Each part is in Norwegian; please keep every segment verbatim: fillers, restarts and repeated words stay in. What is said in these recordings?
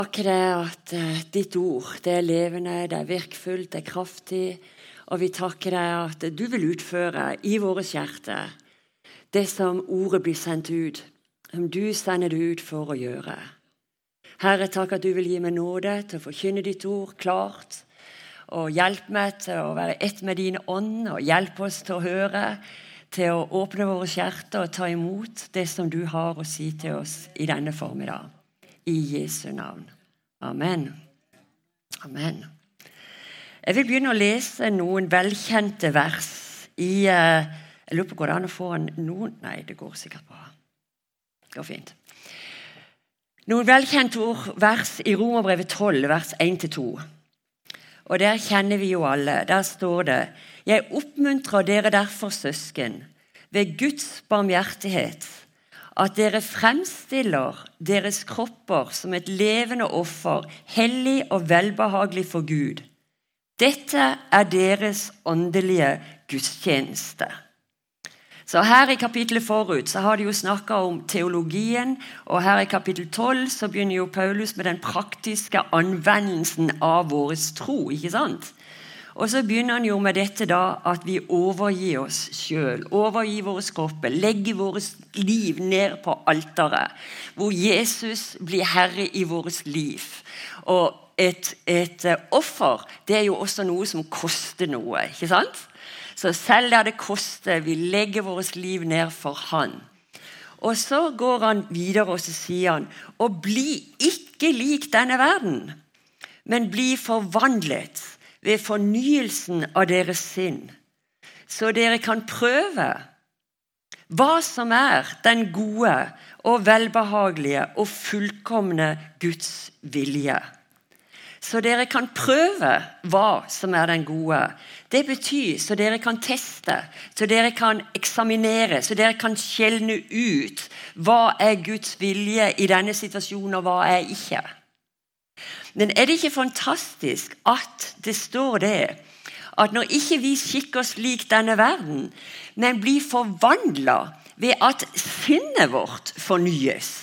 Takker deg at uh, ditt ord, det er levende, det er virkfullt, det er kraftig, og vi takker deg at du vil utføre i våre hjerter det som ordet blir sendt ut, som du sender det ut for å gjøre. Herre, takk at du vil gi meg nåde til å forkynne ditt ord klart, og hjelpe meg til å være ett med din ånd, og hjelpe oss til å høre, til å åpne våre hjerter og ta imot det som du har å si til oss i denne formiddag. I Jesu navn. Amen. Amen. Jeg vil begynne å lese noen velkjente vers i, uh, jeg lurer på går det an å få en noen, nei det går sikkert bra. Det går fint. Noen velkjente ord, vers i Romerbrevet tolv, vers en til to. Og der kjenner vi jo alle, der står det: «Jeg oppmuntrer dere derfor, søsken, ved Guds barmhjertighet, at dere fremstiller deres kropper som et levende offer, hellig og velbehagelig for Gud. Dette er deres åndelige gudstjeneste.» Så her i kapittelet forut så har de jo snakket om teologien, og her i kapittel tolv så begynner jo Paulus med den praktiske anvendelsen av vår tro, ikke sant? Og så begynner han jo med dette da, at vi overgir oss selv, overgir våre kropper, legger vårt liv ned på alteret, hvor Jesus blir herre i vårt liv. Og et, et offer, det er jo også noe som koster noe, ikke sant? Så selv der det koster, vi legger vårt liv ned for han. Og så går han videre og så sier han: «Og bli ikke lik denne verden, men bli forvandlet ved fornyelsen av deres sinn, så dere kan prøve hva som er den gode og velbehagelige og fullkomne Guds vilje.» Så dere kan prøve hva som er den gode. Det betyr så dere kan teste, så dere kan eksaminere, så dere kan skjelne ut hva er Guds vilje i denne situasjonen og hva er ikke. Men er det ikke fantastisk at det står det, at når ikke vi skikker oss lik denne verden, men blir forvandlet ved at sinnet vårt fornyes,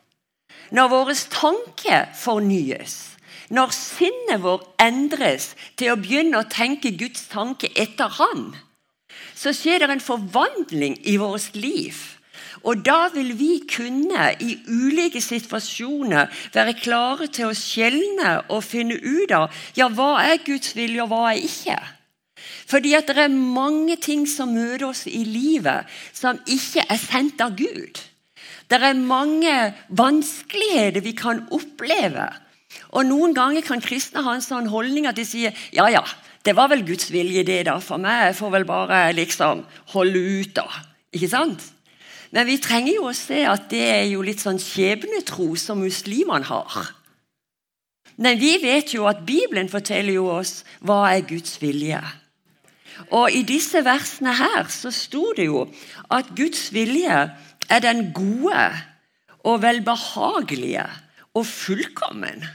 når våre tanker fornyes, når sinnet vår endres til å begynne å tenke Guds tanke etter han, så skjer det en forvandling i vårt liv. Og da vil vi kunne i ulike situasjoner være klare til å skjelne og finne ut av, ja, hva er Guds vilje og hva er ikke? Fordi at det er mange ting som møter oss i livet som ikke er sendt av Gud. Det er mange vanskeligheter vi kan oppleve. Og noen ganger kan kristne ha en sånn holdning at de sier, ja, ja, det var vel Guds vilje det da for meg, jeg får vel bare liksom holde ut da, ikke sant? Men vi trenger jo å se at det er jo litt sånn skjebnetro som muslimene har. Men vi vet jo at Bibelen forteller jo oss hva er Guds vilje. Og i disse versene her så stod det jo at Guds vilje er den gode og velbehagelige og fullkommen.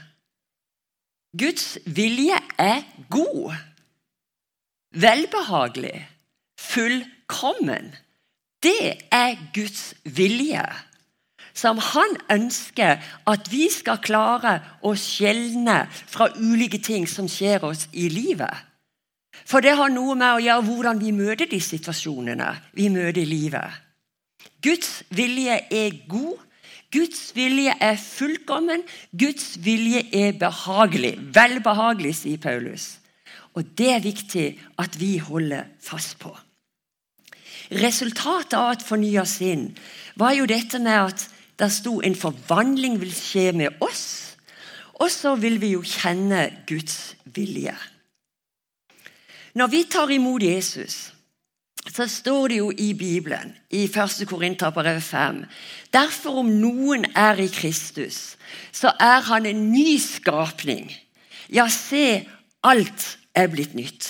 Guds vilje er god, velbehagelig, fullkommen. Det er Guds vilje, som han ønsker at vi skal klare å skjelne fra ulike ting som skjer oss i livet. For det har noe med å gjøre hvordan vi møter de situasjonene vi møter i livet. Guds vilje er god, Guds vilje er fullkommen, Guds vilje er behagelig, velbehagelig, sier Paulus. Og det er viktig at vi holder fast på. Resultatet av et fornyet sinn var jo dette med at det stod en forvandling vil skje med oss, og så vil vi jo kjenne Guds vilje. Når vi tar imot Jesus, så står det jo i Bibelen, i første Korinterbrev fem, derfor om noen er i Kristus, så er han en ny skapning. Ja, se, alt er blitt nytt.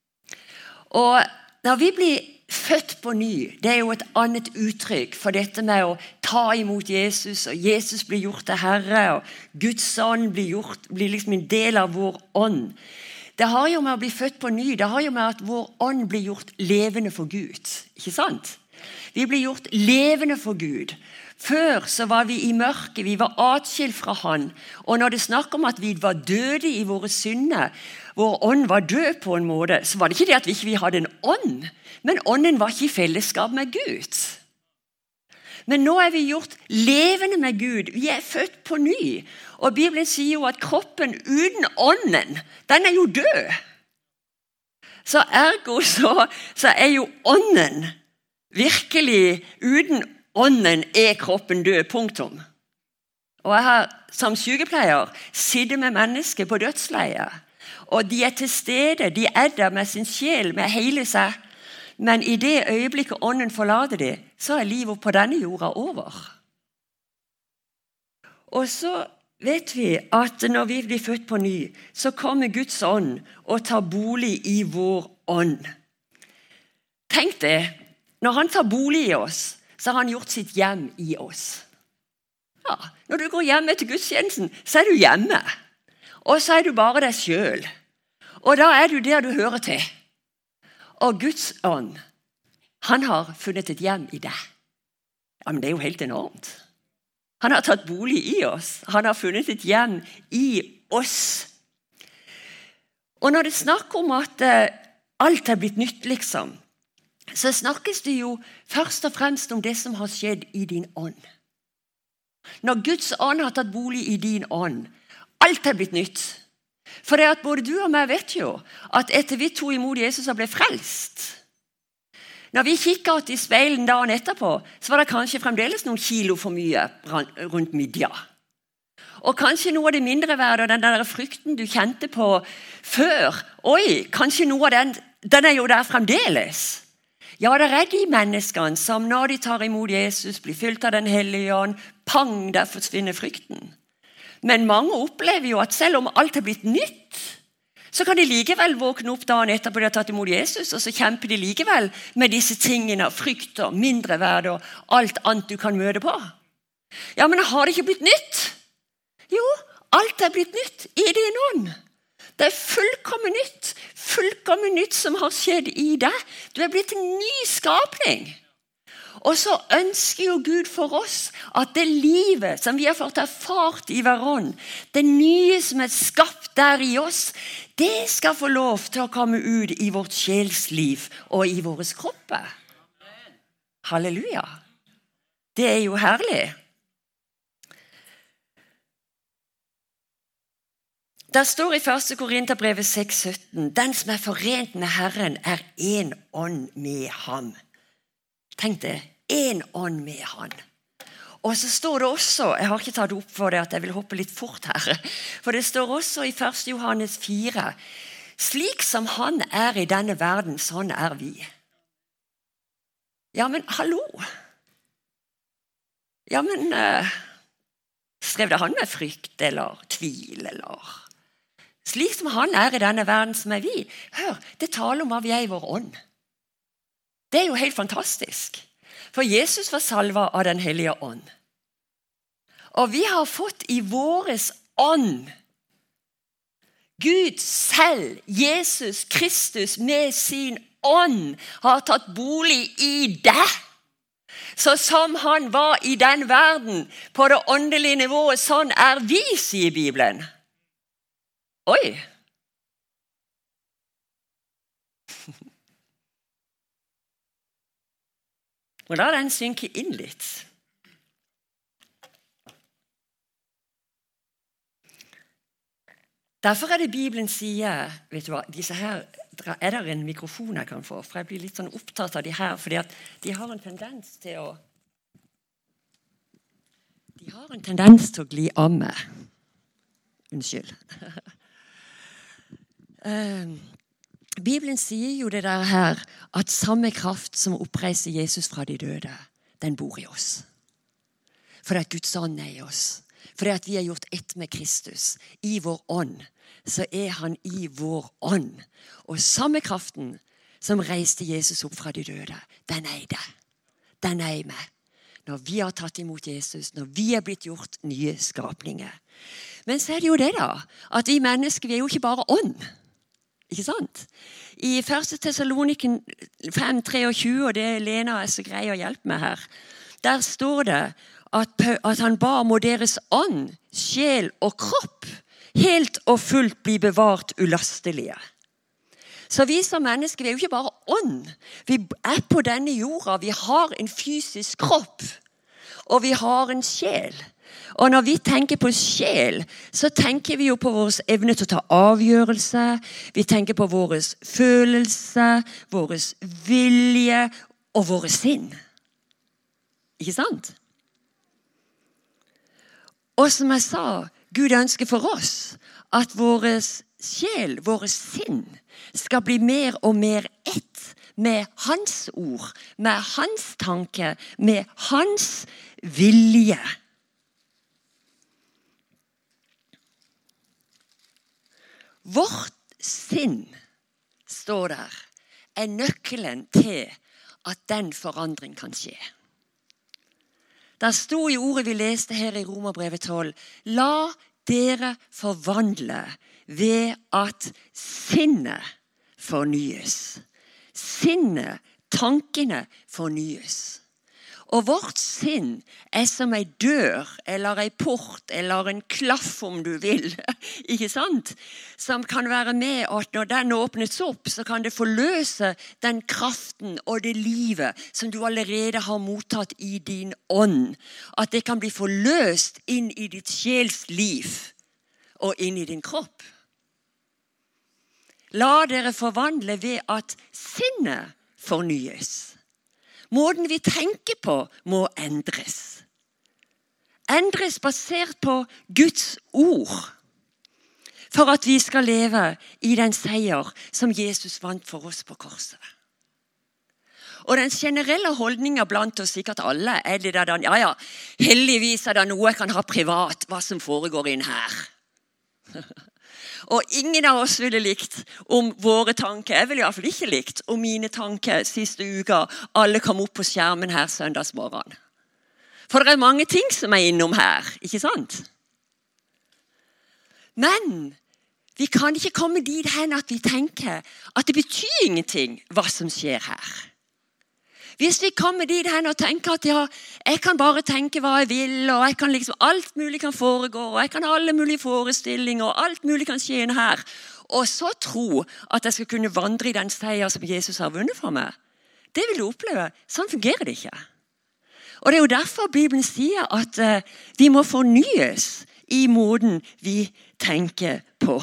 Og når vi blir født på ny, det er jo et annet uttrykk for dette med å ta imot Jesus, og Jesus blir gjort til Herre, og Guds ånd blir, gjort, blir liksom en del av vår ånd. Det har jo med å bli født på ny, det har jo med at vår ånd blir gjort levende for Gud, ikke sant? Vi blir gjort levende for Gud, Før så var vi i mørket, vi var atskilt fra han. Og når det snakker om at vi var døde i våre synder, vår ånd var død på en måte, så var det ikke det at vi ikke hadde en ånd, men ånden var ikke i fellesskap med Gud. Men nå er vi gjort levende med Gud. Vi er født på ny. Og Bibelen sier jo at kroppen uten ånden, den er jo død. Så ergo så, så er jo ånden virkelig, uten ånden er kroppen død, punktum. Og jeg har som sykepleier sittet med mennesker på dødsleie. Og de er til stede, de er der med sin sjel, med hele seg. Men i det øyeblikket ånden forlater det, så er livet på denne jorda over. Og så vet vi at når vi blir født på ny, så kommer Guds ånd og tar bolig i vår ånd. Tenk det, når han tar bolig i oss, så har han gjort sitt hjem i oss. Ja, når du går hjemme til gudstjenesten, så er du hjemme. Og så er du bare deg selv. Og da er du der du hører til. Og Guds ånd, han har funnet et hjem i deg. Ja, men det er jo helt enormt. Han har tatt bolig i oss. Han har funnet et hjem i oss. Og når det snakker om at uh, alt er blitt nytt, liksom, så snakkes det jo først og fremst om det som har skjedd i din ånd. Når Guds ånd har tatt bolig i din ånd, alt er blitt nytt. For det at både du og meg vet jo at etter vi to imot Jesus og ble frelst, når vi kikket i speilen dagen etterpå, så var det kanskje fremdeles noen kilo for mye rundt midja. Og kanskje noe av det mindre verd og den der frykten du kjente på før, oi, kanskje noe av den, den er jo der fremdeles. Ja, det er de menneskene som når de tar imot Jesus, blir fylt av den hellige ånd, pang, der forsvinner frykten. Men mange opplever jo at selv om alt er blitt nytt, så kan de likevel våkne opp dagen etterpå de har tatt imot Jesus, og så kjemper de likevel med disse tingene, frykt og mindreverd og alt annet du kan møte på. Ja, men har det ikke blitt nytt? Jo, alt er blitt nytt i din ånd. Det er fullkommen nytt, fullkommen nytt som har skjedd i deg. Du er blitt en ny skapning. Og så ønsker jo Gud for oss at det livet som vi har fått erfart i hver ånd, det nye som er skapt der i oss, det skal få lov til å komme ut i vårt sjelsliv og i våre kropper. Halleluja. Det er jo herlig. Der står i første Korinterbrevet seks sytten, den som er forent med Herren er en ånd med ham. Tenk det, en ånd med han. Og så står det også, jeg har ikke tatt opp for det at jeg vil hoppe litt fort her, for det står også i første Johannes fire, slik som han er i denne verden, sånn er vi. Ja, men hallo. Ja, men uh, skrev det han med frykt eller tvil eller... Slik som han er i denne verden som er vi. Hør, det taler om hva vi er i vår ånd. Det er jo helt fantastisk. For Jesus var salva av den hellige ånd. Og vi har fått i våres ånd Gud selv, Jesus Kristus med sin ånd har tatt bolig i deg. Så som han var i den verden på det åndelige nivået, sånn er vi, sier Bibelen. Oi! Og la den synke inn litt. Derfor er det Bibelen sier, vet du hva, disse her, er det en mikrofon jeg kan få, for jeg blir litt sånn opptatt av de her, fordi at de har en tendens til å, de har en tendens til å gli av meg. Unnskyld. uh, Bibelen sier jo det der her, at samme kraft som oppreiser Jesus fra de døde, den bor i oss. For at Guds ånd er i oss. For at vi har gjort ett med Kristus. I vår ånd, så er han i vår ånd. Og samme kraften som reiste Jesus opp fra de døde, den er i deg. Den er i meg. Når vi har tatt imot Jesus, når vi er blitt gjort nye skapninger. Men så er det jo det da, at vi mennesker, vi er jo ikke bare ånd. Ikke sant? I første Tessaloniken fem treogtyve, og det Lena er så grei å hjelpe meg her, der står det at, at han ba om deres ånd, sjel og kropp helt og fullt bli bevart ulastelige. Så vi som mennesker, vi er jo ikke bare ånd. Vi er på denne jorda, vi har en fysisk kropp, og vi har en sjel. Og når vi tenker på sjel, så tenker vi jo på vår evne til å ta avgjørelse, vi tenker på våre følelser, våre vilje og våre sinn. Ikke sant? Og som jeg sa, Gud ønsker for oss at vår sjel, våre sinn, skal bli mer og mer ett med hans ord, med hans tanke, med hans vilje. Vårt sinn, står der, er nøkkelen til at den forandring kan skje. Der stod i ordet vi leste her i Romerbrevet tolv, la dere forvandle ved at sinnet fornyes. Sinnet, tankene fornyes. Og vårt sinn er som en dør, eller en port, eller en klaff om du vil, ikke sant? Som kan være med at når den åpnes opp, så kan det forløse den kraften og det livet som du allerede har mottatt i din ånd. At det kan bli forløst inn i ditt sjelsliv og inn i din kropp. La dere forvandle ved at sinnet fornyes. Måten vi tenker på må endres. Endres basert på Guds ord. For at vi skal leve i den seier som Jesus vant for oss på korset. Og den generelle holdningen blant oss, sikkert alle, er det der, ja ja, heldigvis er det noe jeg kan ha privat, hva som foregår inn her. Og ingen av oss ville likt om våre tanker, jeg ville i hvert fall ikke likt om mine tanker siste uka, alle kom opp på skjermen her søndagsmorgen. For det er mange ting som er innom her, ikke sant? Men vi kan ikke komme dit hen at vi tenker at det betyr ingenting hva som skjer her. Hvis vi kommer dit hen og tenker at ja, jeg kan bare tenke hva jeg vil, og jeg kan liksom, alt mulig kan foregå, og jeg kan ha alle mulige forestillinger, og alt mulig kan skje inn her, og så tro at jeg skal kunne vandre i den seier som Jesus har vunnet for meg, det vil du oppleve. Sånn fungerer det ikke. Og det er jo derfor Bibelen sier at uh, vi må fornyes i måten vi tenker på.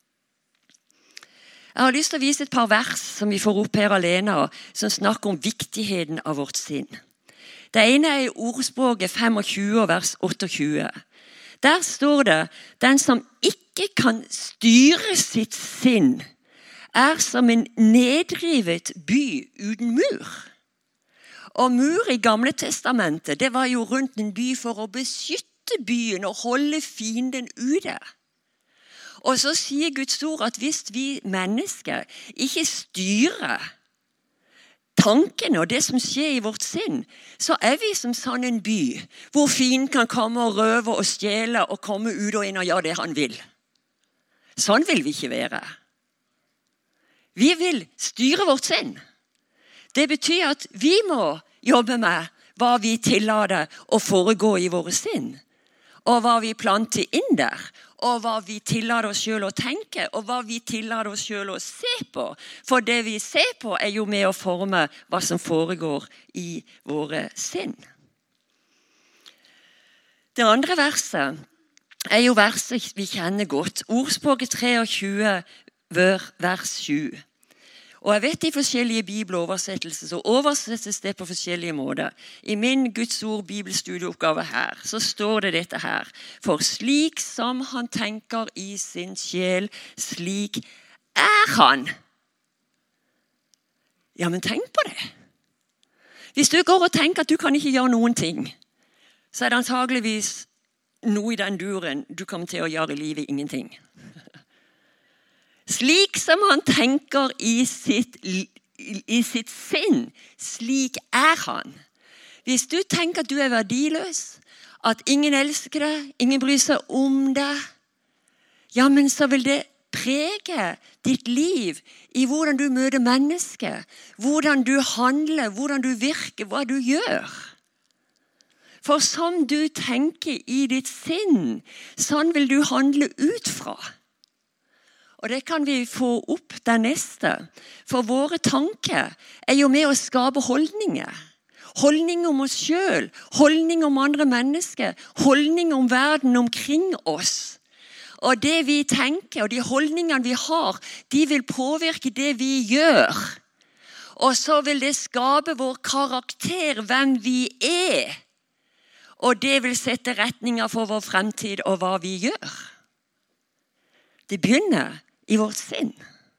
Jeg har lyst til å vise et par vers som vi får opp her alene, som snakker om viktigheten av vårt sinn. Det ene er i ordspråket tjuefem, vers tjueåtte. Der står det, den som ikke kan styre sitt sinn, er som en nedrivet by uten mur. Og mur i Gamle Testamentet, det var jo rundt en by for å beskytte byen og holde fienden ute. Og så sier Guds ord at hvis vi mennesker ikke styrer tankene og det som skjer i vårt sinn, så er vi som sånn en by, hvor fienden kan komme og røve og stjele og komme ut og inn og gjøre det han vil. Sånn vil vi ikke være. Vi vil styre vårt sinn. Det betyr at vi må jobbe med hva vi tillater å foregå i våre sinn, og hva vi planter inn der, og hva vi tillater oss selv å tenke, og hva vi tillater oss selv å se på. For det vi ser på er jo med å forme hva som foregår i våre sinn. Det andre verset er jo verset vi kjenner godt. Ordspråket tjuetre, vers sju. Og jeg vet i forskjellige bibeloversettelser så oversettes det på forskjellige måter. I min Guds ord bibelstudieoppgave her, så står det dette her. For slik som han tenker i sin sjel, slik er han. Ja, men tenk på det. Hvis du går og tenker at du kan ikke gjøre noen ting, så er det antageligvis noe i den duren du kommer til å gjøre i livet ingenting. Slik som han tenker i sitt, i sitt sinn, slik er han. Hvis du tenker at du er verdiløs, at ingen elsker deg, ingen bryr seg om deg, ja, men så vil det prege ditt liv i hvordan du møter mennesker, hvordan du handler, hvordan du virker, hva du gjør. For som du tenker i ditt sinn, sånn vil du handle ut fra. Og det kan vi få opp der neste. For våre tanker er jo med å skape holdninger. Holdning om oss selv, holdning om andre mennesker, holdning om verden omkring oss. Og det vi tenker, og de holdningene vi har, de vil påvirke det vi gjør. Og så vil det skape vår karakter, hvem vi er. Og det vil sette retninger for vår fremtid og hva vi gjør. Det begynner i vårt sinn.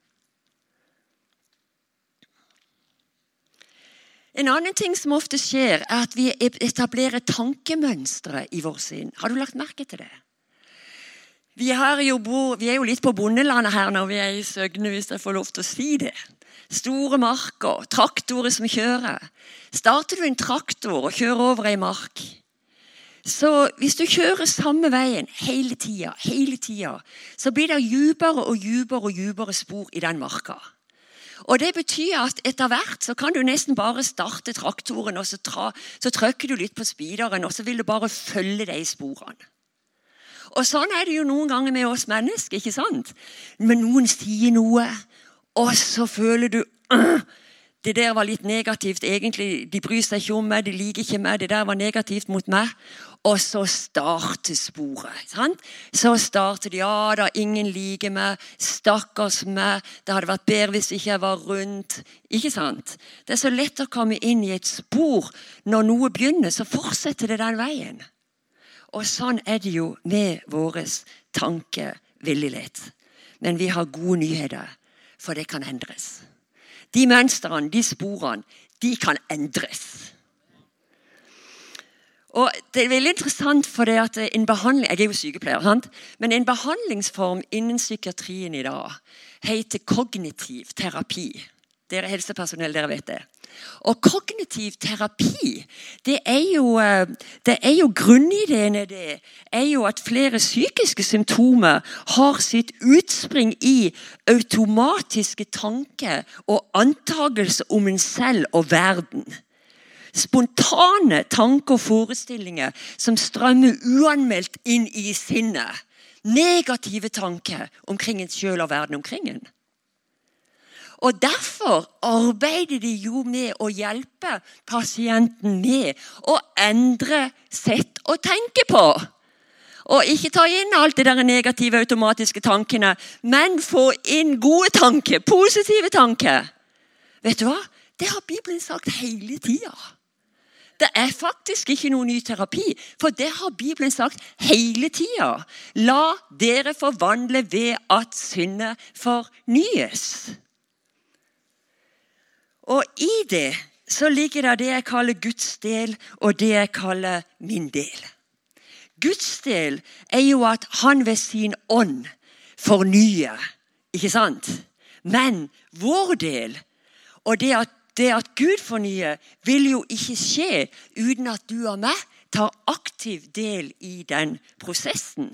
En annen ting som ofte skjer, er at vi etablerer tankemønstre i vår sinn. Har du lagt merke til det? Vi, jo bo, vi er jo litt på bondelandet her når vi er i Søgne, hvis jeg får lov til å si det. Store marker, traktorer som kjører. Starter du en traktor og kjører over en mark, så hvis du kjører samme veien hele tiden, hele tiden, så blir det djupere og djupere og djupere spor i den marka. Og det betyr at etter hvert så kan du nesten bare starte traktoren, og så, tra, så trykker du litt på speederen, og så vil du bare følge de sporene. Og sånn er det jo noen ganger med oss mennesker, ikke sant? Men noen sier noe, og så føler du, øh, det der var litt negativt egentlig, de bryr seg ikke om meg, de liker ikke meg, det der var negativt mot meg. Og så starter sporet, sant? Så starter de, ja da, ingen liker meg, stakkars meg, det hadde vært bedre hvis ikke jeg var rundt, ikke sant? Det er så lett å komme inn i et spor, når noe begynner, så fortsetter det den veien. Og sånn er det jo med våres tanker veldig lett. Men vi har gode nyheter, for det kan endres. De mønstrene, de sporene, de kan endres. Og det er veldig interessant for det at en behandling, jeg er jo sykepleier, sant? Men en behandlingsform innen psykiatrien i dag heter kognitiv terapi. Dere helsepersonell, dere vet det. Og kognitiv terapi, det er jo, det er jo grunnideen i det, er jo at flere psykiske symptomer har sitt utspring i automatiske tanker og antagelser om en selv og verden. Spontane tanker og forestillinger som strømmer uanmeldt inn i sinnet. Negative tanker omkring en selv og verden omkring en. Og derfor arbeider de jo med å hjelpe pasienten med å endre sett å tenke på. Og ikke ta inn alt det der negative automatiske tankene, men få inn gode tanker, positive tanker. Vet du hva? Det har Bibelen sagt hele tiden. Det er faktisk ikke noen ny terapi, for det har Bibelen sagt hele tiden. La dere forvandle ved at syndet fornyes. Og i det så ligger det det jeg kaller Guds del, og det jeg kaller min del. Guds del er jo at han ved sin ånd fornyer, ikke sant? Men vår del, og det at Det at Gud fornyer vil jo ikke skje uten at du og meg tar aktiv del i den prosessen.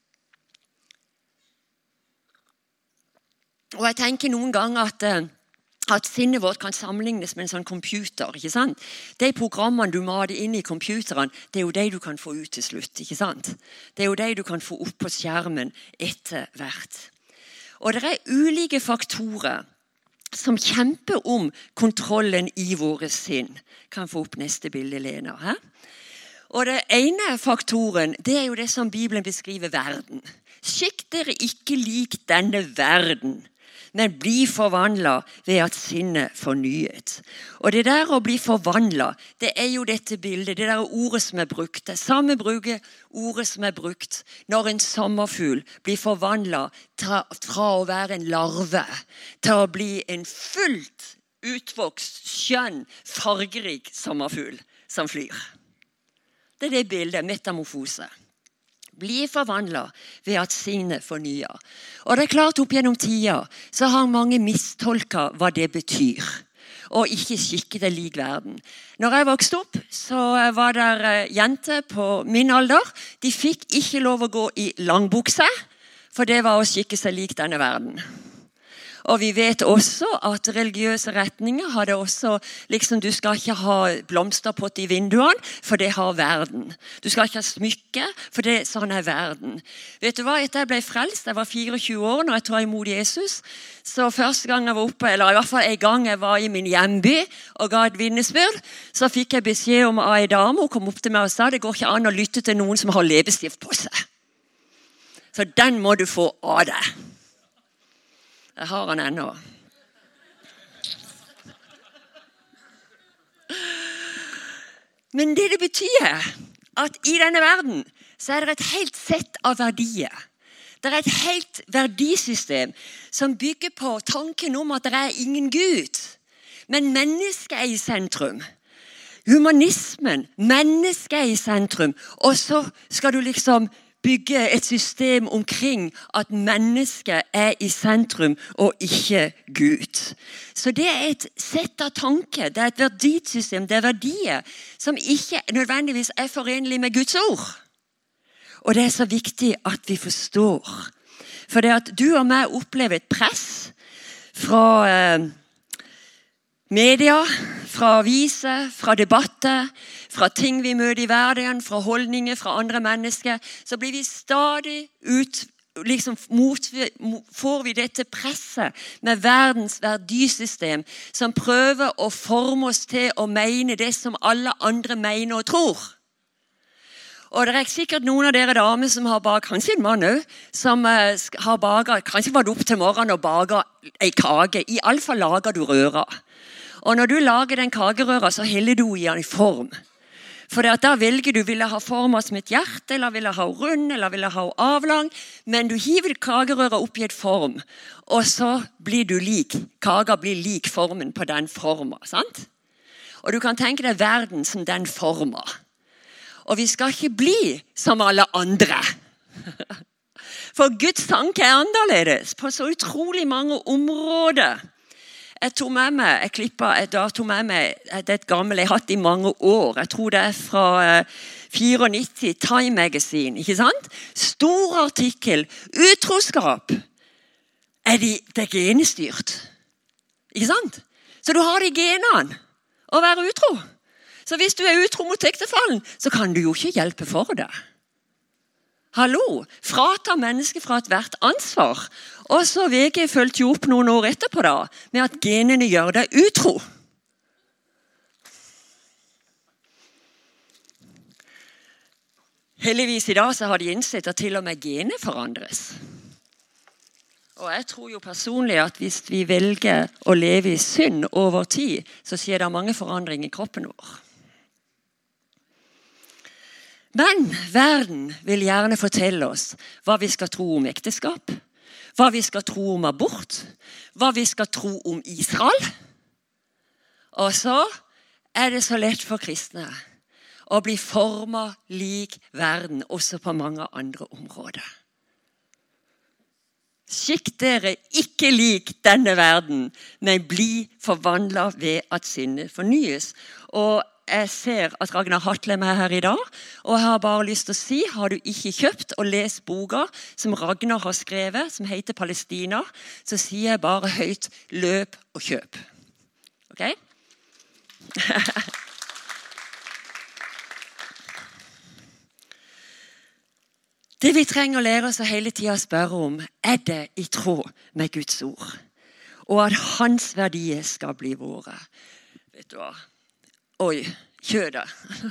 Og jeg tenker noen ganger at, at sinnet vårt kan sammenlignes med en sånn computer, ikke sant? De programmene du mater inn i computeren, det er jo de du kan få ut til slutt, ikke sant? Det er jo de du kan få opp på skjermen etter hvert. Og det er ulike faktorer som kjemper om kontrollen i våre sinn. Kan få opp neste bilde, Lena. He? Og det ene faktoren, det er jo det som Bibelen beskriver verden. Skikk dere ikke lik denne verden, men bli forvandlet ved at sinnet fornyet. Og det der å bli forvandlet, det er jo dette bildet, det der ordet som er brukt. Det samme bruker ordet som er brukt når en sommerfugl blir forvandlet fra å være en larve til å bli en fullt utvokst, skjønn, fargerik sommerfugl som flyr. Det er det bildet, metamorfose. Bli forvandlet ved at sinnet fornyer. Og det er klart opp gjennom tida, så har mange mistolket hva det betyr. Og ikke skikke det lik verden. Når jeg vokste opp, så var det jenter på min alder. De fikk ikke lov å gå i langbukse, for det var å skikke seg lik denne verden. Og vi vet også at religiøse retninger har det også, liksom du skal ikke ha blomsterpott i vinduene, for det har verden. Du skal ikke ha smykke, for det sånn er verden. Vet du hva, etter jeg ble frelst, jeg var fireogtjue år når jeg tar imot Jesus, så første gang jeg var oppe, eller i hvert fall en gang jeg var i min hjemby og ga et vitnesbyrd, så fikk jeg beskjed om av en dame, hun kom opp til meg og sa, det går ikke an å lytte til noen som har leppestift på seg. Så den må du få av deg. Jeg har han ennå. Men det det betyr, at i denne verden, så er det et helt sett av verdier. Det er et helt verdisystem som bygger på tanken om at det er ingen Gud. Men mennesket er i sentrum. Humanismen, mennesket er i sentrum. Og så skal du liksom bygge et system omkring at mennesket er i sentrum og ikke Gud. Så det er et sett av tanker, det er et verdisystem, det er verdier som ikke nødvendigvis er forenlig med Guds ord. Og det er så viktig at vi forstår. For det at du og meg opplever et press fra eh, media, fra aviser, fra debatter, fra ting vi møter i hverdagen, fra holdninger, fra andre mennesker, så blir vi stadig ut, liksom mot, får vi dette presset med verdens verdisystem som prøver å forme oss til å mene det som alle andre mener og tror. Og det er sikkert noen av dere damer som har baget, kanskje en mann også, som uh, har baget, kanskje var det opp til morgenen og baget en kake. I alle fall lager du røra. Og når du lager den kakerøra, så heller du i den i form. For da velger du, vil jeg ha form som et hjerte, eller vil jeg ha rund, eller vil jeg ha avlang. Men du hiver kakerøra opp i et form, og så blir du lik. Kaker blir lik formen på den formen, sant? Og du kan tenke deg verden som den formen. Og vi skal ikke bli som alle andre. For Guds tanke er annerledes på så utrolig mange områder. Jeg tog med meg, jeg klippet, jeg da tog med meg, det er et gammelt jeg har hatt i mange år. Jeg tror det er fra nittiofire, Time Magazine, ikke sant? Stor artikkel, utroskap. Er de, det er genestyrt. Ikke sant? Så du har de genene å være utro. Så hvis du er utro mot ektefallen, så kan du jo ikke hjelpe for det. Hallo, frata mennesket fra et hvert ansvar. Og så V G følte jo opp noen år etterpå da, med at genene gjør deg utro. Heldigvis i dag så har de innsett at til og med gener forandres. Og jeg tror jo personlig at hvis vi velger å leve i synd over tid, så skjer det mange forandringer i kroppen vår. Men verden vil gjerne fortelle oss hva vi skal tro om ekteskap, hva vi skal tro om abort, hva vi skal tro om Israel. Og så er det så lett for kristne å bli formet lik verden, også på mange andre områder. Skikk dere ikke lik denne verden, men bli forvandlet ved at sinnet fornyes. Og jeg ser at Ragnar Hatlem er her i dag, og jeg har bare lyst til å si, har du ikke kjøpt og lest boka som Ragnar har skrevet, som heter Palestina, så sier jeg bare høyt, løp og kjøp. Ok? Det vi trenger å lære oss å hele tiden spørre om, er det i tråd med Guds ord? Og at hans verdier skal bli våre. Vet du hva? Oi, kjødet.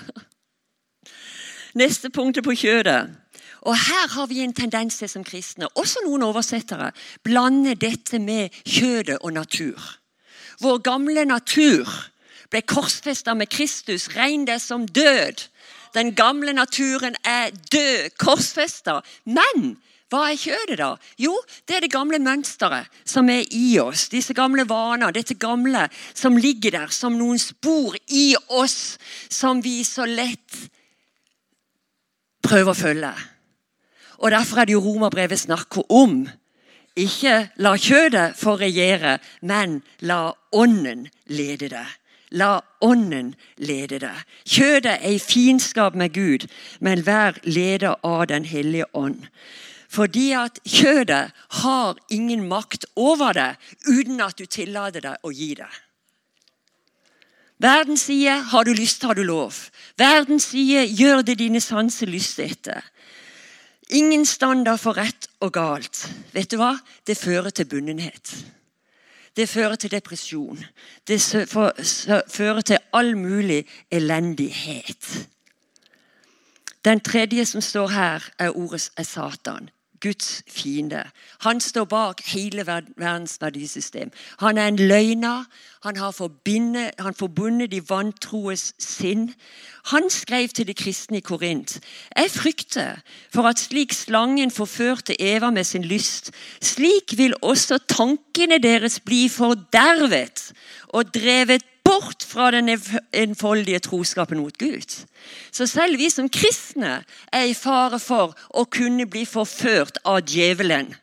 Neste punkt er på kjødet. Og her har vi en tendens til som kristne, også noen oversettere, blande dette med kjødet og natur. Vår gamle natur ble korsfestet med Kristus, regn det som død. Den gamle naturen er død, korsfestet. Men hva er kjødet da? Jo, det er det gamle mønsteret som er i oss. Disse gamle vaner, dette gamle som ligger der som noen spor i oss, som vi så lett prøver å følge. Og derfor er det jo Romerbrevet snakker om. Ikke la kjødet få regjere, men la ånden lede det. La ånden lede det. Kjødet er i fiendskap med Gud, men vær leder av den hellige ånd. Fordi at kjødet har ingen makt over det uten at du tillater det å gi det. Verden sier, har du lyst, har du lov. Verden sier, gjør det dine sanser lyst etter. Ingen standard for rett og galt. Vet du hva? Det fører til bunnenhet. Det fører til depresjon. Det fører til all mulig elendighet. Den tredje som står her er ordet er Satan. Guds fiende. Han står bak hele verdens verdisystem. Han er en løgner. Han har forbundet, han forbundet de vantroes sinn. Han skrev til de kristne i Korint: Jeg frykter for at slik slangen forførte Eva med sin lyst, slik vil også tankene deres bli fordervet og drevet bort fra den enfoldige troskapen mot Gud. Så selv vi som kristne er i fare for å kunne bli forført av djevelen.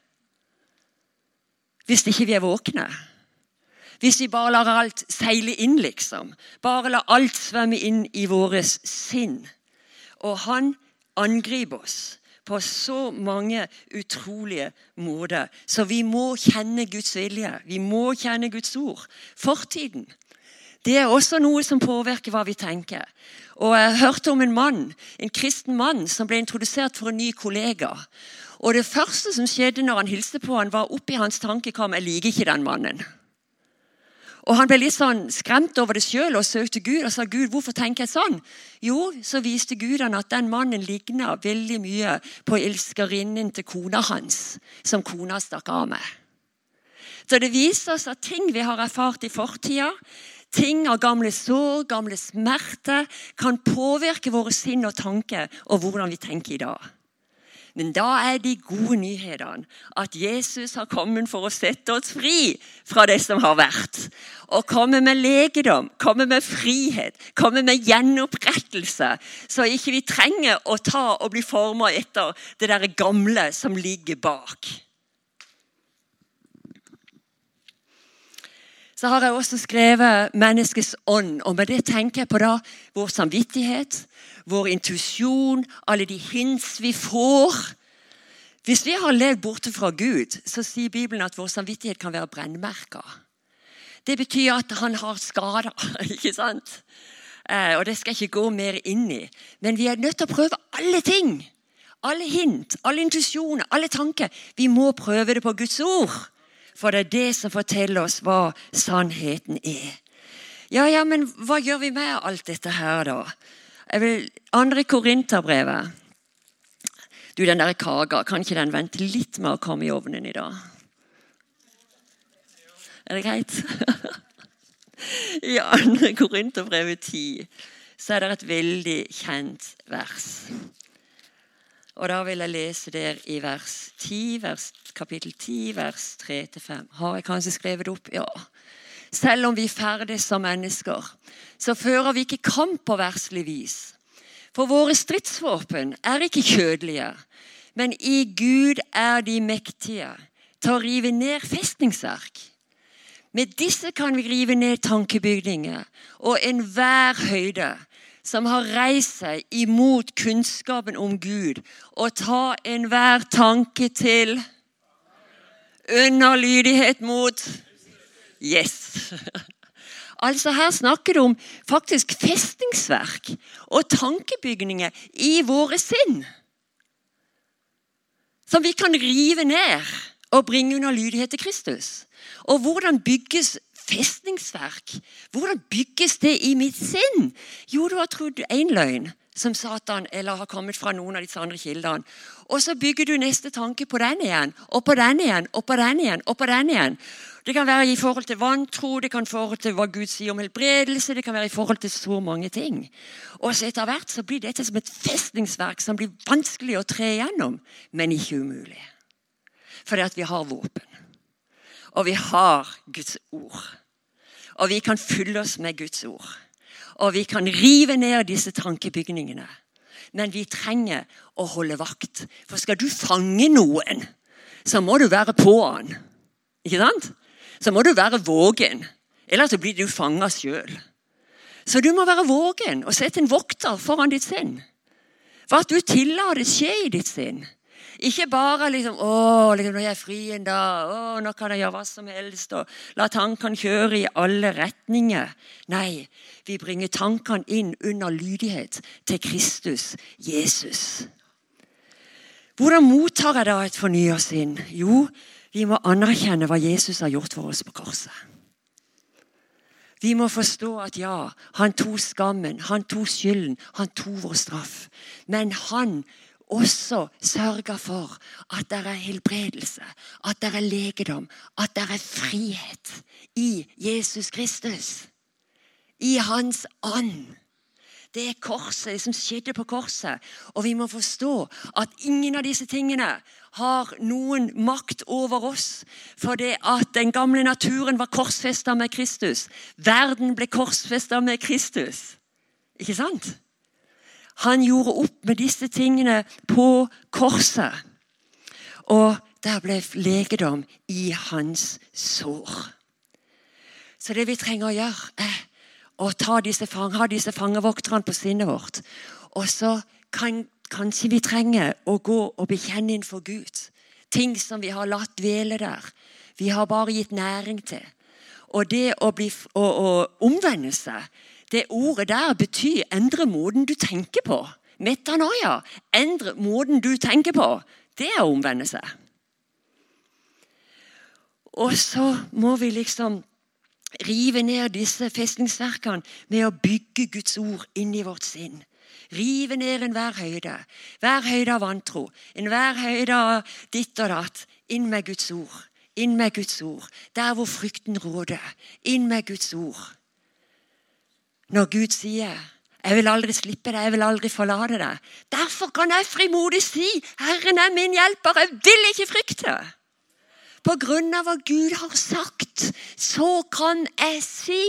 Hvis ikke vi er våkne. Hvis vi bare lar alt seile inn, liksom. Bare lar alt svømme inn i våres sinn. Og han angriper oss på så mange utrolige måter. Så vi må kjenne Guds vilje. Vi må kjenne Guds ord. Fortiden. Det er også noe som påvirker hva vi tenker. Og jeg hørte om en mann, en kristen mann, som ble introdusert for en ny kollega. Og det første som skjedde når han hilste på han, var oppi hans tankekam, jeg liker ikke den mannen. Og han ble litt sånn skremt over det selv og søkte Gud og sa, Gud, hvorfor tenker jeg sånn? Jo, så viste Gud han at den mannen lignet veldig mye på elskerinnen til kona hans, som kona stakk av med. Så det viser oss at ting vi har erfart i fortida, ting av gamle sår, gamle smerter, kan påvirke våre sinn og tanker og hvordan vi tenker i dag. Men da er de gode nyhetene at Jesus har kommet for å sette oss fri fra det som har vært. Og komme med legedom, komme med frihet, komme med gjenopprettelse, så ikke vi trenger å ta og bli formet etter det der gamle som ligger bak. Så har jeg også skrevet menneskets ånd, og med det tenker jeg på da vår samvittighet, vår intuisjon, alle de hints vi får. Hvis vi har levd borte fra Gud, så sier Bibelen at vår samvittighet kan være brennmerker. Det betyr at han har skader, ikke sant? Eh, og det skal jeg ikke gå mer inn i. Men vi er nødt til å prøve alle ting. Alle hint, alle intuisjoner, alle tanker. Vi må prøve det på Guds ord. For det er det som forteller oss hva sannheten er. Ja, ja, men hva gjør vi med alt dette her da? Jeg vil, andre Korinterbrevet. Du, den der kaka, kan ikke den vente litt med å komme i ovnen i dag? Er det greit? I andre Korinterbrevet ti, så er det et veldig kjent vers. Og da vil jeg lese der i vers ti, vers, kapittel ti, vers tre til fem. Har jeg kanskje skrevet det opp? Ja. Selv om vi ferdes som mennesker, så fører vi ikke kamp på verslig vis. For våre stridsvåpen er ikke kjødelige, men i Gud er de mektige til å rive ned festningsverk. Med disse kan vi rive ned tankebygninger og enhver høyde som har reist seg imot kunnskapen om Gud, og ta enhver tanke til underlydighet mot yes. Altså her snakker det om faktisk festningsverk og tankebygninger i våre sinn, som vi kan rive ned og bringe underlydighet til Kristus. Og hvordan bygges festningsverk? Hvordan bygges det i mitt sinn? Jo, du har trodd en løgn som Satan eller har kommet fra noen av disse andre kildene. Og så bygger du neste tanke på den igjen, og på den igjen, og på den igjen, og på den igjen. Det kan være i forhold til vantro, det kan være i forhold til hva Gud sier om helbredelse, det kan være i forhold til så mange ting. Og så etter hvert så blir dette som et festningsverk som blir vanskelig å tre igjennom, men ikke umulig. Fordi at vi har våpen. Og vi har Guds ord. Og vi kan fylle oss med Guds ord. Og vi kan rive ned disse tankebygningene. Men vi trenger å holde vakt. For skal du fange noen, så må du være på han. Ikke sant? Så må du være vågen. Ellers så blir du fanget selv. Så du må være vågen og sette en vokter foran ditt sinn. For at du tillater det skje i ditt sinn. Ikke bare liksom, åh, liksom, når jeg er fri en dag, åh, nå kan jeg gjøre hva som helst, og la tankene kjøre i alle retninger. Nei, vi bringer tankene inn under lydighet til Kristus, Jesus. Hvordan mottar jeg da et fornyet sinn? Jo, vi må anerkjenne hva Jesus har gjort for oss på korset. Vi må forstå at ja, han tog skammen, han tog skylden, han tog vår straff. Men han også sørger for at det er helbredelse, at det er legedom, at det er frihet i Jesus Kristus, i hans ånd. Det er korset, det som skjedde på korset, og vi må forstå at ingen av disse tingene har noen makt over oss, for det at den gamle naturen var korsfestet med Kristus. Verden ble korsfestet med Kristus. Ikke sant? Han gjorde opp med disse tingene på korset, og der ble legedom i hans sår. Så det vi trenger å gjøre er å ta disse fang, ha disse fangevokterne på sinnet vårt, og så kan kanskje vi trenge å gå og bekjenne innenfor Gud. Ting som vi har latt dvele der, vi har bare gitt næring til. Og det å, bli, å, å omvende seg, det ordet der betyr endre måten du tenker på. Metanoia, endre måten du tenker på. Det er å omvende seg. Og så må vi liksom rive ned disse festningsverkene med å bygge Guds ord inn i vårt sinn. Rive ned enhver høyde. Hver høyde av vantro. Enhver høyde av ditt og datt. Inn med Guds ord. Inn med Guds ord. Der hvor frykten råder. Inn med Guds ord. Når Gud sier, jeg vil aldri slippe deg, jeg vil aldri forlate deg. Derfor kan jeg frimodig si, Herren er min hjelper, jeg vil ikke frykte. På grunn av hva Gud har sagt, så kan jeg si.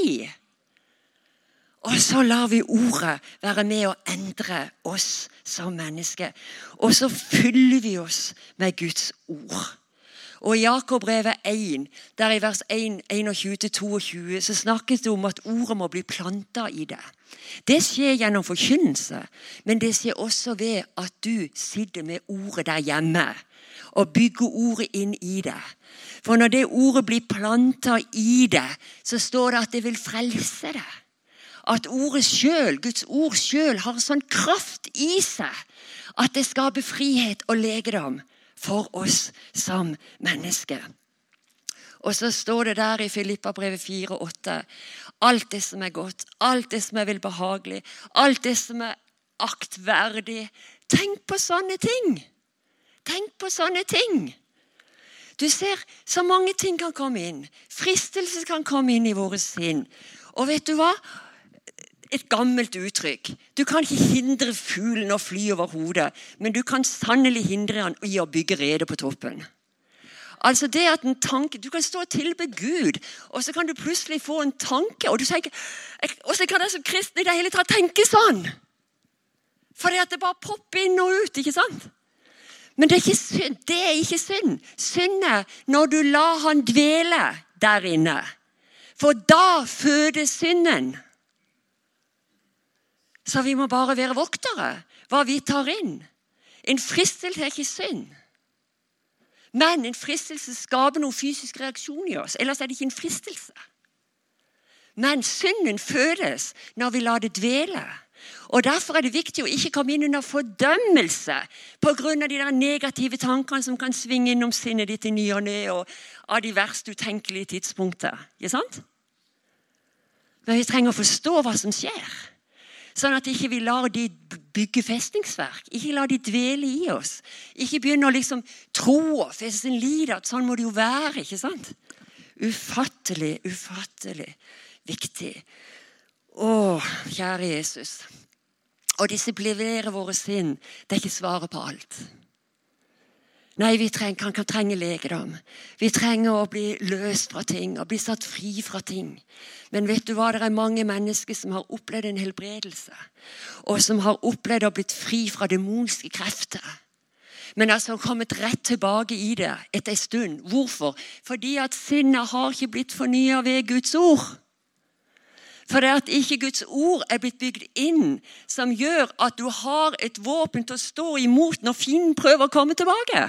Og så lar vi ordet være med å endre oss som mennesker. Og så fyller vi oss med Guds ord. Og i Jakob-brevet én, der i vers én, enogtyve til toogtyve, så snakkes det om at ordet må bli plantet i det. Det skjer gjennom forkynnelse, men det skjer også ved at du sitter med ordet der hjemme og bygger ordet inn i det. For når det ordet blir plantet i det, så står det at det vil frelse det. At ordet selv, Guds ord selv, har sånn kraft i seg at det skaper frihet og legedom for oss som mennesker. Og så står det der i Filipperbrevet fire åtte, alt det som er godt, alt det som er velbehagelig, alt det som er aktverdig. Tenk på sånne ting. Tenk på sånne ting. Du ser, så mange ting kan komme inn. Fristelse kan komme inn i våre sinn. Og vet du hva? Et gammelt uttrykk. Du kan ikke hindre fuglen å fly over hodet, men du kan sannelig hindre han i å bygge rede på toppen. Altså det at en tanke, du kan stå og tilbe Gud, og så kan du plutselig få en tanke, og du tenker, og så kan jeg som kristen i det hele tatt tenke sånn. For det at det bare popper inn og ut, ikke sant? Men det er ikke synd. Det er ikke synd. Synd er når du lar han dvele der inne. For da føder synden. Så vi må bare være voktere, hva vi tar inn. En fristelse er ikke synd. Men en fristelse skaper noen fysisk reaksjon i oss, ellers er det ikke en fristelse. Men synden fødes når vi lar det dvele. Og derfor er det viktig å ikke komme inn under fordømmelse på grunn av de der negative tankene som kan svinge innom sinnet ditt i ny og ned, og av de verst utenkelige tidspunkter. Ikke sant? Men vi trenger å forstå hva som skjer. Sånn at ikke vi lar de bygge festningsverk. Ikke lar de dvele i oss. Ikke begynne å liksom tro og feste sin lit at sånn må det jo være, ikke sant? Ufattelig, ufattelig viktig. Å, kjære Jesus. Å disiplinere våre sinn, det er ikke svaret på alt. Nei, vi trenger, kan, kan trenge legedom. Vi trenger å bli løst fra ting, og bli satt fri fra ting. Men vet du hva, det er mange mennesker som har opplevd en helbredelse, og som har opplevd å blitt fri fra demonske krefter. Men altså kommet rett tilbake i det etter en stund. Hvorfor? Fordi at sinnet har ikke blitt fornyet ved Guds ord. For det at ikke Guds ord er blitt bygd inn, som gjør at du har et våpen til å stå imot når fienden prøver å komme tilbake.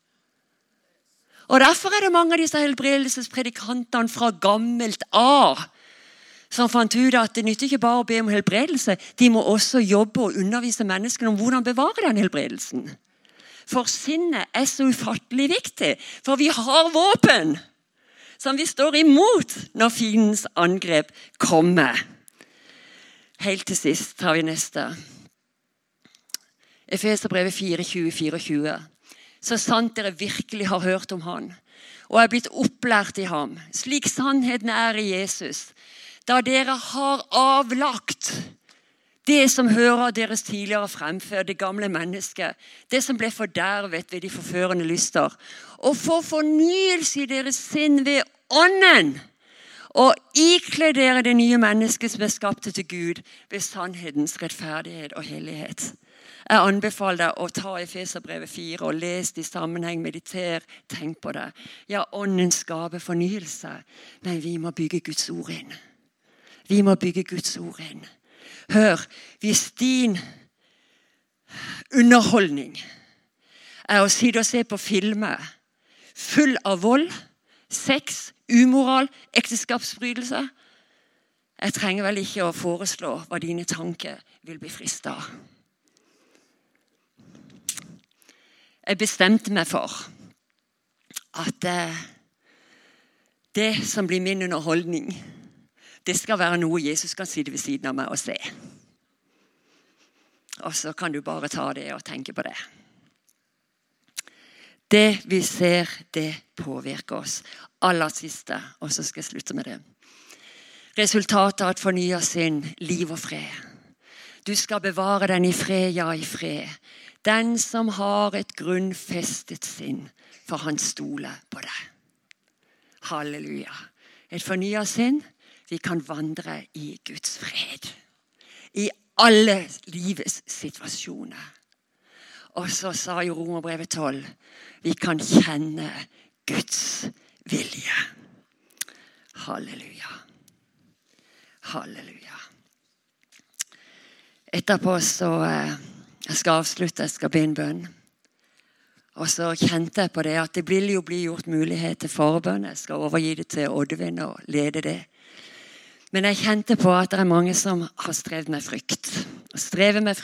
Og derfor er det mange av disse helbredelsespredikantene fra gammelt av, som fant ut at det nytter ikke bare å be om helbredelse, de må også jobbe og undervise menneskene om hvordan bevare den helbredelsen. For sinnet er så ufattelig viktig, for vi har våpen som vi står imot når fiendens angrep kommer. Helt til sist tar vi neste. Efeserbrevet fire, tjue til tjuefire. Så sant dere virkelig har hørt om han, og er blitt opplært i ham, slik sannheten er i Jesus, da dere har avlagt det som hører deres tidligere fremfør, det gamle mennesket, det som ble fordervet ved de forførende lyster, og få fornyelse i deres sinn ved ånden, og ikle dere det nye mennesket som er skapte til Gud ved sannhetens rettferdighet og hellighet. Jeg anbefaler deg å ta Efeserbrevet fire og les det i sammenheng, mediter, tenk på det. Ja, ånden skaper fornyelse, men vi må bygge Guds ord inn. Vi må bygge Guds ord inn. Hør, hvis din underholdning er å sitte og se på filmer full av vold, sex, umoral, ekteskapsbrytelse, jeg trenger vel ikke å foreslå hva dine tanker vil bli fristet av. Jeg bestemte meg for at det som blir min underholdning, det skal være noe Jesus kan sitte ved siden av meg og se. Og så kan du bare ta det og tenke på det. Det vi ser, det påvirker oss. Aller siste, og så skal jeg slutte med det. Resultatet av et fornyet sinn, liv og fred. Du skal bevare den i fred, ja i fred. Den som har et grunnfestet sinn, for han stoler på det. Halleluja. Et fornyet sinn, vi kan vandre i Guds fred. I alle livets situasjoner. Og så sa jo Romerbrevet tolv, vi kan kjenne Guds vilje. Halleluja. Halleluja. Etterpå så, jeg skal avslutte, jeg skal be en bønn. Og så kjente jeg på det at det vil jo bli gjort mulighet til forbønn. Jeg skal overgi det til Oddvin og lede det. Men jeg kjente på at det er mange som har strevet med frykt. Og strever med